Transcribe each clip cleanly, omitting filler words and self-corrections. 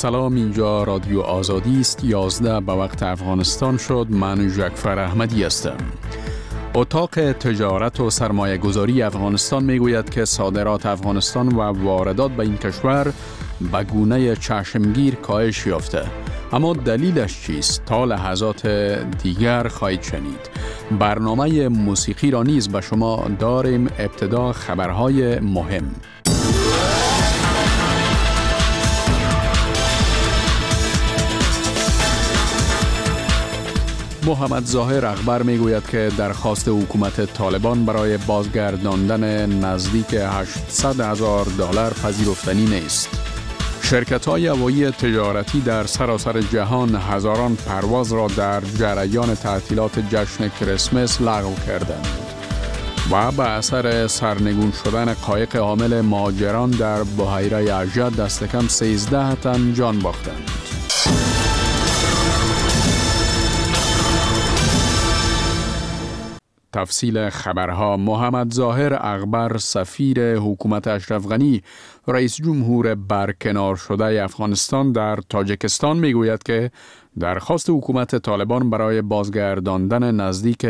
سلام، اینجا رادیو آزادی است. 11 به وقت افغانستان شد. من جعفر احمدی هستم. اتاق تجارت و سرمایه گذاری افغانستان میگوید که صادرات افغانستان و واردات به این کشور به گونه چشمگیر کاهش یافته. اما دلیلش چیست؟ تا لحظات دیگر خواهید شنید. برنامه موسیقی را نیز به شما داریم. ابتدا خبرهای مهم. محمد ظاهر اخبار میگوید که درخواست حکومت طالبان برای بازگرداندن نزدیک $800,000 پذیرفتنی نیست. شرکت‌های هوایی تجارتی در سراسر جهان هزاران پرواز را در جریان تعطیلات جشن کریسمس لغو کردند و به اثر سرنگون شدن قایق حامل مهاجران در بحیره اژه دست کم 13 تن جان باختند. تفصیل خبرها. محمد ظاهر اخبار سفیر حکومت اشرف غنی رئیس جمهور برکنار شده افغانستان در تاجیکستان میگوید که درخواست حکومت طالبان برای بازگرداندن نزدیک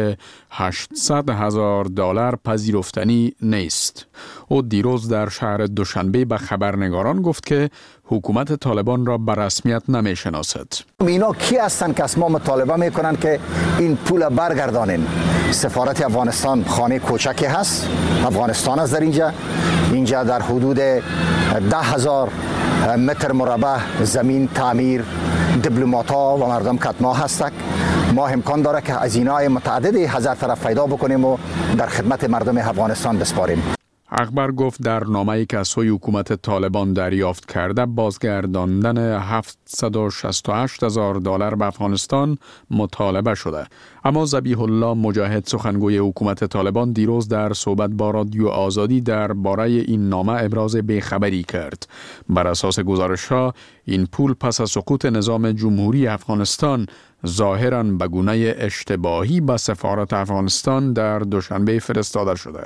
$800,000 پذیرفتنی نیست. او دیروز در شهر دوشنبه به خبرنگاران گفت که حکومت طالبان را به رسمیت نمیشناسد. اینا کی هستند که اسمم مطالبه میکنن که این پول برگردانین؟ سفارت افغانستان خانه کوچکی هست. افغانستان است در اینجا در حدود 10,000 متر مربع زمین تعمیر دیپلمات‌ها و مردم کتما هستند. ما امکان داره که هزینه‌های متعددی هزار طرف پیدا بکنیم و در خدمت مردم افغانستان بسپاریم. اخبار گفت در نامه‌ای که از سوی حکومت طالبان دریافت کرده بازگرداندن $768,000 به افغانستان مطالبه شده. اما ذبیح الله مجاهد سخنگوی حکومت طالبان دیروز در صحبت با رادیو آزادی درباره این نامه ابراز بیخبری کرد. بر اساس گزارش‌ها این پول پس از سقوط نظام جمهوری افغانستان ظاهراً به گونه اشتباهی به سفارت افغانستان در دوشنبه فرستاده شده.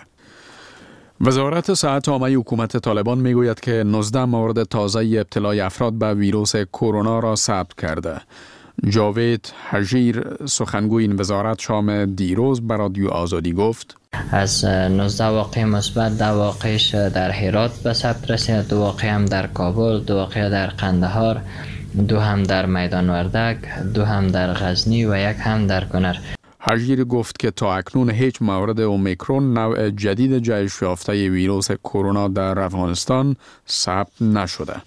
وزارت صحت عامه حکومت طالبان میگوید که 19 مورد تازه ابتلای افراد به ویروس کرونا را ثبت کرده. جاوید حجیر سخنگوی این وزارت شام دیروز به رادیو آزادی گفت از 19 واقع مثبت 2 واقعش در هرات به ثبت رسید، 2 واقع هم در کابل، 2 واقع در قندهار، 2 هم در میدان وردک، 2 هم در غزنی و 1 هم در کنر. حجیر گفت که تا اکنون هیچ مورد اومیکرون نوع جدید جهش یافته ویروس کرونا در افغانستان ثبت نشده.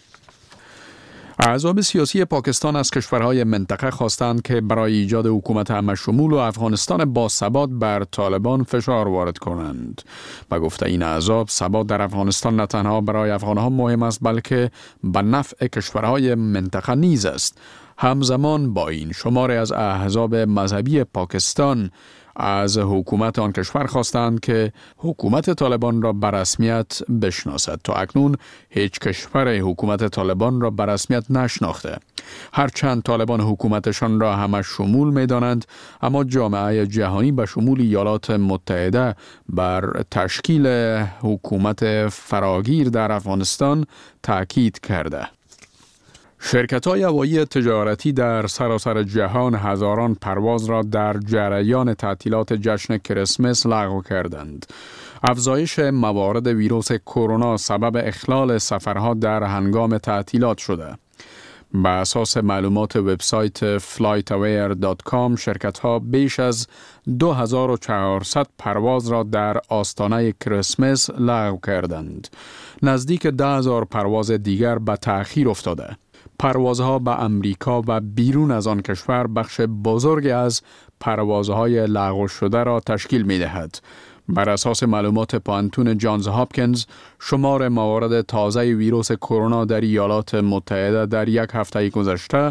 احزاب سیاسی پاکستان از کشورهای منطقه خواستند که برای ایجاد حکومت همه‌شمول و افغانستان باثبات بر طالبان فشار وارد کنند. به گفته این احزاب، ثبات در افغانستان نه تنها برای افغانها مهم است بلکه به نفع کشورهای منطقه نیز است. همزمان با این شماری از احزاب مذهبی پاکستان از حکومت آن کشور خواستند که حکومت طالبان را به رسمیت بشناسد. تا اکنون هیچ کشور حکومت طالبان را به رسمیت نشناخته. هرچند طالبان حکومتشان را همه شمول می دانند، اما جامعه جهانی به شمول ایالات متحده بر تشکیل حکومت فراگیر در افغانستان تاکید کرده. شرکت‌های هوایی تجارتی در سراسر جهان هزاران پرواز را در جریان تعطیلات جشن کریسمس لغو کردند. افزایش موارد ویروس کرونا سبب اخلال سفرها در هنگام تعطیلات شده. به اساس معلومات وبسایت flightaware.com شرکت‌ها بیش از 2400 پرواز را در آستانه کریسمس لغو کردند. نزدیک 10,000 پرواز دیگر به تأخیر افتاده. پروازها به امریکا و بیرون از آن کشور بخش بزرگی از پروازهای لغو شده را تشکیل می دهد. بر اساس معلومات پانتون جانز هاپکینز، شمار موارد تازه ویروس کرونا در ایالات متحده در 1 هفته گذشته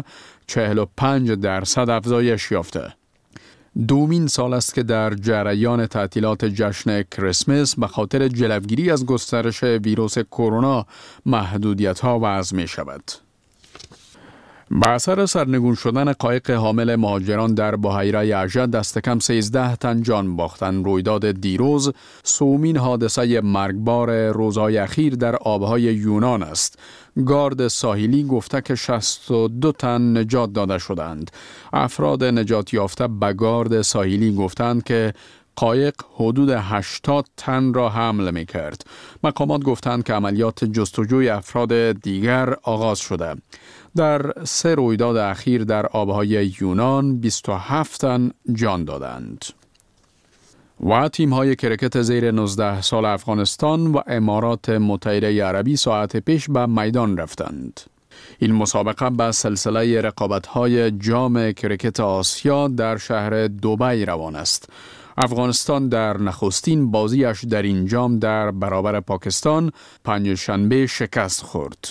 45% افزایش یافته. دومین سال است که در جریان تعطیلات جشن کریسمس به خاطر جلوگیری از گسترش ویروس کرونا محدودیت‌ها وضع می شود. با اثر سرنگون شدن قایق حامل مهاجران در بحیره یعجه دست کم 13 تن جان باختند. رویداد دیروز سومین حادثه مرگبار روزهای اخیر در آبهای یونان است. گارد ساحلی گفته که 62 تن نجات داده شدند. افراد نجات یافته به گارد ساحلی گفتند که قایق حدود 80 تن را حمل می کرد. مقامات گفتند که عملیات جستجوی افراد دیگر آغاز شده. در 3 رویداد اخیر در آبهای یونان 27 تن جان دادند. و تیم‌های کرکت زیر 19 سال افغانستان و امارات متحده عربی ساعت پیش به میدان رفتند. این مسابقه به سلسله رقابت‌های جام کرکت آسیا در شهر دبی روان است. افغانستان در نخستین بازیش در این جام در برابر پاکستان پنجشنبه شکست خورد.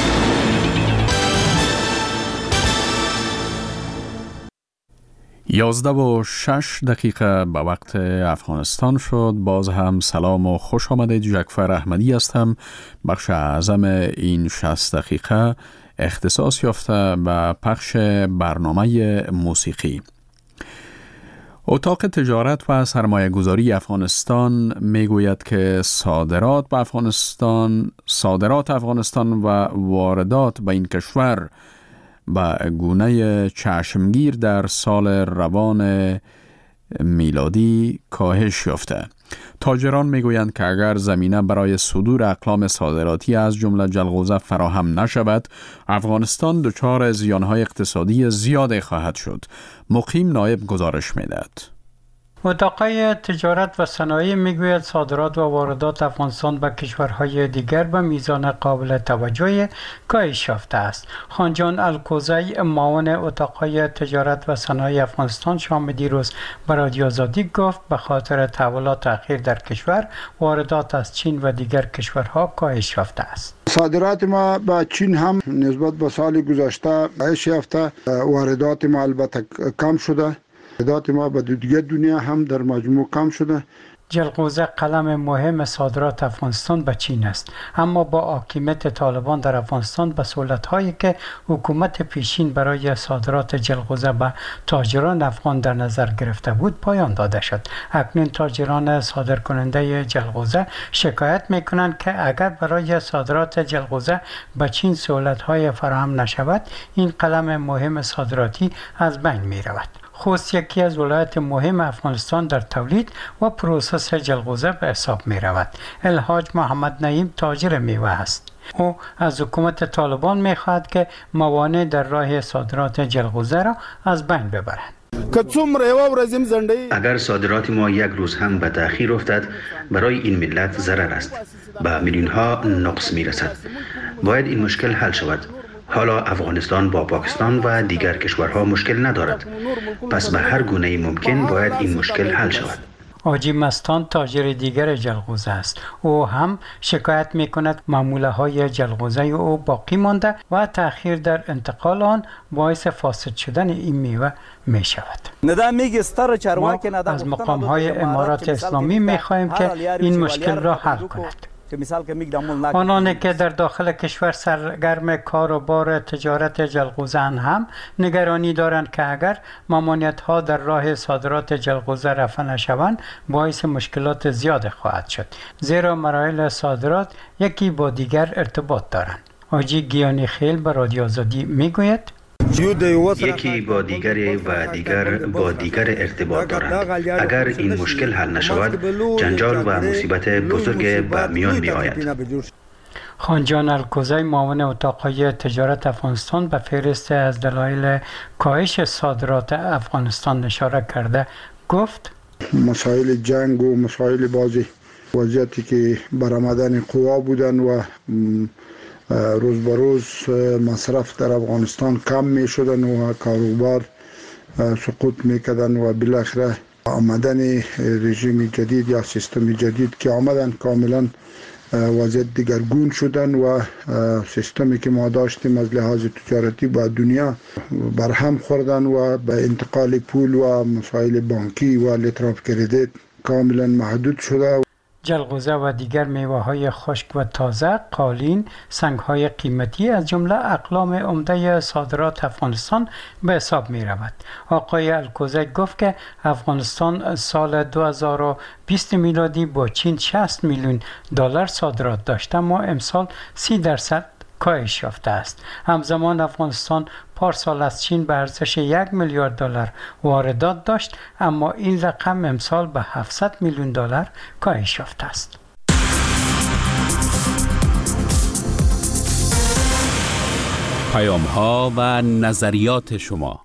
یازده و 6 دقیقه به وقت افغانستان شد. باز هم سلام و خوش آمدید. جعفر احمدی هستم. بخش اعظم این 60 دقیقه اختصاص یافته به پخش برنامه موسیقی. اتاق تجارت و سرمایه گذاری افغانستان می گوید که صادرات افغانستان و واردات به این کشور به گونه چشمگیر در سال روان میلادی کاهش یافته. تاجران میگویند که اگر زمینه برای صدور اقلام صادراتی از جمله جلغوزه فراهم نشود، افغانستان دچار زیانهای اقتصادی زیاد خواهد شد. مقیم نایب گزارش میدهد. اتاقای تجارت و صنایع میگوید صادرات و واردات افغانستان به کشورهای دیگر به میزان قابل توجه کاهش یافته است. خانجان الکوزی معاون اتاقای تجارت و صنایع افغانستان شام دیروز به رادیو آزادی گفت به خاطر تحولات اخیر در کشور واردات از چین و دیگر کشورها کاهش یافته است. صادرات ما به چین هم نسبت به سال گذشته کاهش یافته، واردات ما البته کم شده. واردات ما به دیگر دنیا هم در مجموع کم شده. جلغوزه قلم مهم صادرات افغانستان به چین است، اما با حاکمیت طالبان در افغانستان به سهولت‌هایی که حکومت پیشین برای صادرات جلغوزه به تاجران افغان در نظر گرفته بود پایان داده شد. اکنون تاجران صادرکننده جلغوزه شکایت می‌کنند که اگر برای صادرات جلغوزه به چین سهولت‌های فراهم نشود، این قلم مهم صادراتی از بین می‌رود. خوست یکی از ولایات مهم افغانستان در تولید و پروسس جلغوزه به حساب می رود. الحاج محمد نعیم تاجر میوه است. او از حکومت طالبان می خواهد که موانع در راه صادرات جلغوزه را از بین ببرند. اگر صادرات ما یک روز هم به تأخیر افتد، برای این ملت ضرر است. به میلیون ها نقص می رسد. باید این مشکل حل شود. حالا افغانستان با پاکستان و دیگر کشورها مشکل ندارد. پس به هر گونه ممکن باید این مشکل حل شود. حاجی مستان تاجر دیگر جلغوزه است. او هم شکایت می کند معموله های جلغوزه او باقی مانده و تأخیر در انتقال آن باعث فاسد شدن این میوه می شود. ما از مقام های امارات اسلامی می خواهیم که این مشکل را حل کند. آنانی که در داخل کشور سرگرم کار و بار تجارت جلغوزه هم نگرانی دارند که اگر ممانعت ها در راه صادرات جلغوزه رفع نشوند باعث مشکلات زیاد خواهد شد، زیرا مراحل صادرات یکی با دیگر ارتباط دارند. حاجی گیانی خیل به رادیو آزادی میگوید یکی با دیگری و دیگر با دیگر ارتباط دارند. اگر این مشکل حل نشود، جنجال و مصیبت بزرگ به میان می آید. خانجان الکوزی معاون اتاقهای تجارت افغانستان به فهرست از دلایل کاهش صادرات افغانستان اشاره کرده گفت مسائل جنگ و مسائل بازی وضعیتی که برآمدن قوا بودن و روز به روز مصرف در افغانستان کم می شدن و کاروبار سقوط می کردن و بالاخره آمدن رژیم جدید یا سیستم جدید که آمدن کاملا وضعیت دیگرگون شدن و سیستمی که ما داشتیم از لحاظ تجارتی با دنیا برهم خوردن و به انتقال پول و مسائل بانکی و لیتر آف کردیت کاملا محدود شده. جلغوزه و دیگر میوه‌های خشک و تازه، قالین، سنگ‌های قیمتی از جمله اقلام عمده صادرات افغانستان به حساب می‌رود. آقای الکوزک گفت که افغانستان سال 2020 میلادی با چین 60 میلیون دلار صادرات داشت، اما امسال 30% کاهش یافته است. همزمان افغانستان پارسال از چین به ارزش 1 میلیارد دلار واردات داشت، اما این رقم امسال به 700 میلیون دلار کاهش یافته است. پیام‌ها و نظریات شما.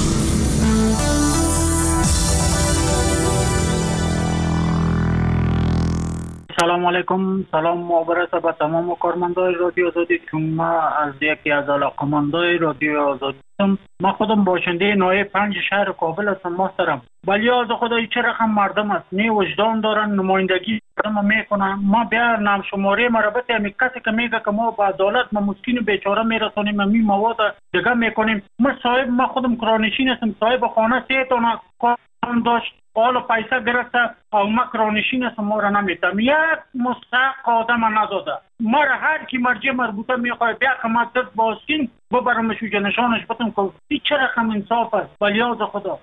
سلام علیکم. سلام مبارک به تمام کارمندای رادیو آزادی که ما از یکی از علاقمندای رادیو آزادی هستم. من خودم باشنده نایب 5 شهر کابل هستم محترم. ولی از خدای چه رقم مردم است، نه وجدان دارن، نمایندگی مردم میکنن. ما بیا نام شماره مربوط همین کسی که میگه که ما با عدالت ما مسکین بیچاره میرسونیم، می مواد دیگه میکنیم. ما خودم کرانشین هستم، صاحب خانه 3 تا کارم داشت، حالا پیسه گرفته او ما کرانشین هستم، ما را نمیتم. یک مستحق آدم نداده. ما را هر کی مرجع مربوطه میخواه بیا که ما دست باسکین ببرمش و جنشانش بتم که چه رقم انصاف است. ولی از خدا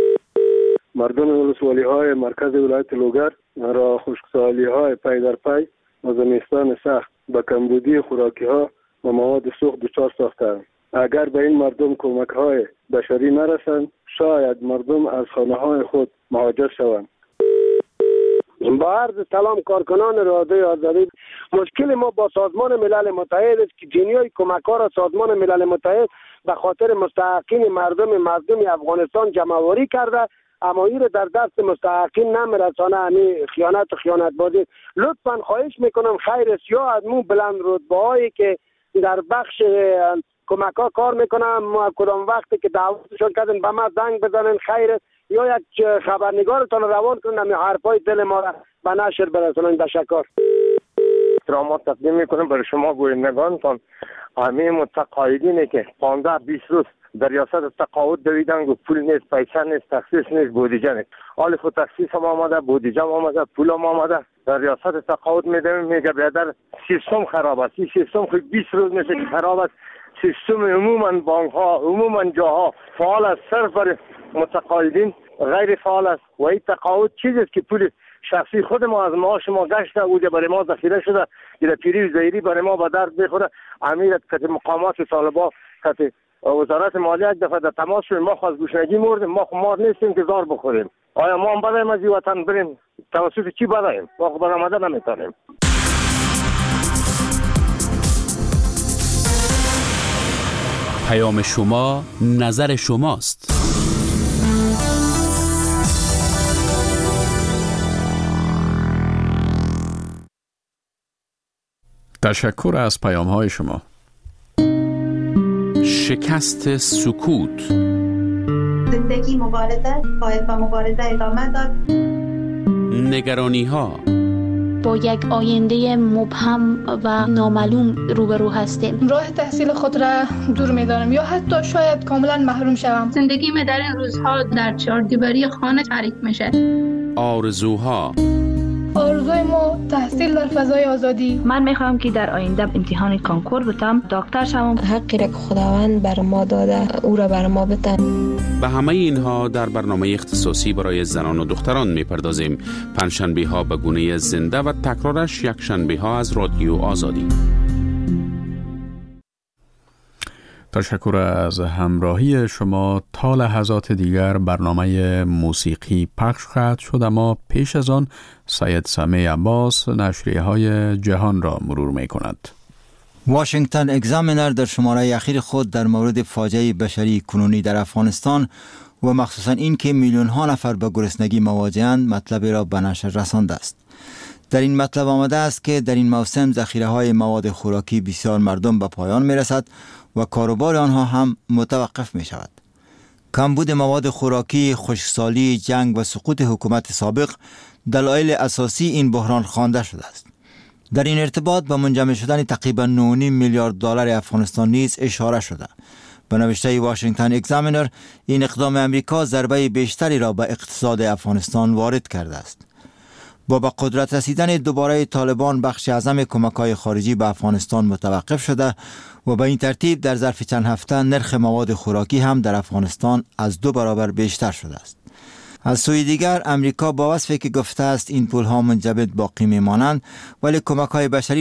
مردم ولسوالی های مرکز ولایت لوگر را خشکسالی های پی در پی و زمستان سخت به کمبودی خوراکی ها و مواد سوخت دچار ساختند. اگر به این مردم کمک های بشری نرسند، شاید مردم از خانه های خود مهاجر شوند. با عرض سلام کارکنان رادیو آزادی، مشکل ما با سازمان ملل متحد است که جنیای کمک ها را سازمان ملل متحد به خاطر مستحقین مردم افغانستان جمع‌آوری کرده، اما این در دست مستحقین نمیرسانه. خیانت بازی. لطفا خواهش میکنم خیر است یا از مو بلند رتبه هایی که در بخش کمک ها کار میکنم کدام وقتی که دعوتشون کردن به ما زنگ بزنن خیر است، یا یک خبرنگارتان روان کنن یا حرفای دل ما را به نشر برسونن. تشکر. احترامات تقدیم میکنم برای شما گویندگانتان. همه متقاعدینی که 15-20 روز در ریاست تقاعد دویدن و پول نیست، پیسه نیست، تخصیص نیست، بودجه نیست. آلف و تخصیص هم آمده، بودجه هم آمده، پول هم آمده. در ریاست تقاعد میگه بیادر سیستم خراب است. این سیستم خود 20 روز میشه که خراب است. سیستم عموما بانک ها، عموما جاها فعال است، صرف برای متقاعدین غیر فعال است. و این تقاعد چیزی است که پول شخصی خود ما از معاش ما گشته اوجه برای ما ذخیره شده، در پیری و زیری برای ما به درد بخوره. امیر کت مقامات طالبا کت وزارت مالیه یک دفعه در تماس شدیم، ما خواست گوشنگی مردیم، ما خمار نیستیم که زار بخوریم. آیا ما هم بدهیم از این وطن بریم؟ توسط چی بدهیم؟ ما خود برآمده نمیتونیم. پیام شما، نظر شماست. تشکر از پیام‌های شما. شکست سکوت. زندگی مبارزه، باید با مبارزه ادامه داد. نگرانی‌ها. با یک آینده مبهم و نامعلوم روبرو هستیم. راه تحصیل خود را دور می‌دانم یا حتی شاید کاملا محروم شوم. زندگی من در این روزها در چهاردیواری خانه تعریف میشه. آرزوها. آرزوی ما تحصیل در فضای آزادی. من میخوام که در آینده امتحان کانکور بتم، دکتر شوم. حقی را که خداوند بر ما داده او را بر ما بتن. به همه اینها در برنامه اختصاصی برای زنان و دختران میپردازیم. پنجشنبه ها به گونه زنده و تکرارش یک شنبه ها از رادیو آزادی. تشکر از همراهی شما. تا لحظات دیگر برنامه موسیقی پخش خواهد شد، اما پیش از آن سید سمیع عباس نشریه های جهان را مرور می کند. واشنگتن اگزامینر در شماره اخیر خود در مورد فاجعه بشری کنونی در افغانستان و مخصوصا این که میلیون ها نفر به گرسنگی مواجهند مطلبی را به نشر رسانده است. در این مطلب آمده است که در این موسم ذخیره های مواد خوراکی بسیار مردم به پایان می رسد و کاروبار آنها هم متوقف می شود. کمبود مواد خوراکی، خشکسالی، جنگ و سقوط حکومت سابق دلایل اساسی این بحران خوانده شده است. در این ارتباط به منجمد شدن تقریبا 9.5 میلیارد دلار افغانستان نیز اشاره شده. به نوشته واشنگتن اگزامینر، این اقدام امریکا ضربه بیشتری را به اقتصاد افغانستان وارد کرده است. با به قدرت رسیدن دوباره طالبان بخش اعظم کمک‌های خارجی به افغانستان متوقف شده و به این ترتیب در ظرف چند هفته نرخ مواد خوراکی هم در افغانستان از 2 برابر بیشتر شده است. از سوی دیگر امریکا با وصفی که گفته است این پول‌ها منجمد باقی میمانند، ولی کمک‌های بشری